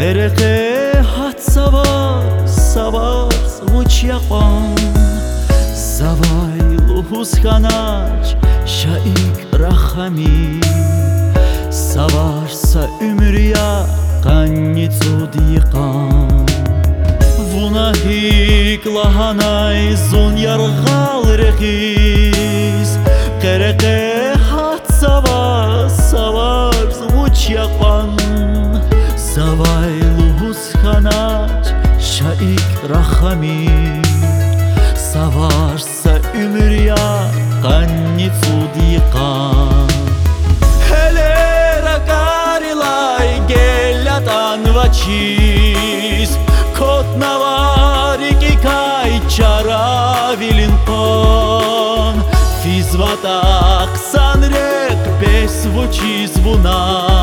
Hereke hat savar zvuč yapan Zavay luhus kanach shaik rachami Savarsa ümriya qannitsud yiqan Vunahik lahanay zun yargal rekhis Hereke hat savar zvuč yapan Zavay luhus kanach shaik rachami Savarsa ümriya qannitsud yiqan Hele rakarilay gelatan vachis Kotnavariki kai charavilin pon Fizvatak sanrek besvuchiz vuna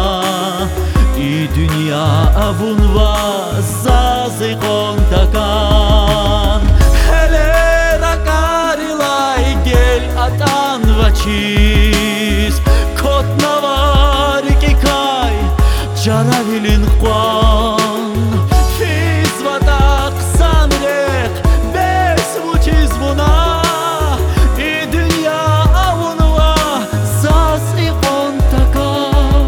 И dünya avunva zazikon takan Hele rakarilay gel atan vachis Kotnavariki kai charavilin kwan Fizvatak sanrek besvuchiz vuna И dünya avunva zazikon takan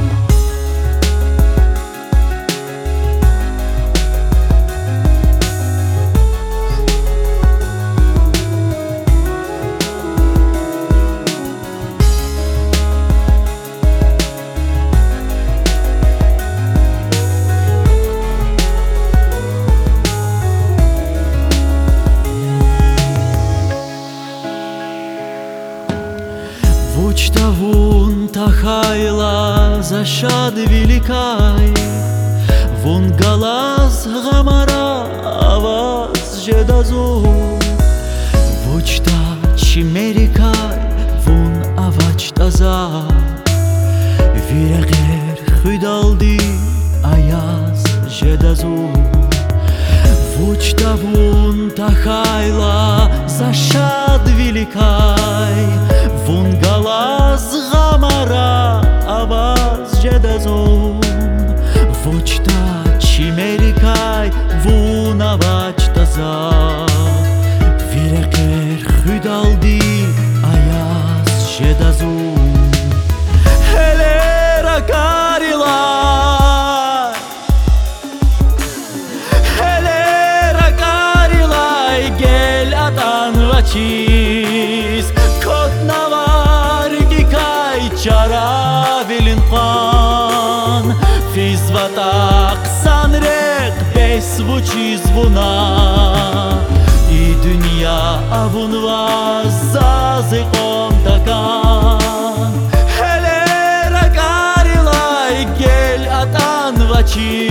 Вун тахайла зашад великай Вун галас гамара аваз жедазу Вучта чимерикай вун авач таза Вирегер худалди аяз жедазу Вучта вун тахайла зашад великай Вун галас гамара аваз жедазун Вучта чимерикай вун авач таза Вирекер худалди аяз жедазун Hele rakarilay Hele rakarilay gel atan vachis Kotnavariki kai charavilin pan Fizvatak sanrek besvuchiz vuna И dünya avunva zazikon takan Hele rakarilay gel atan vachis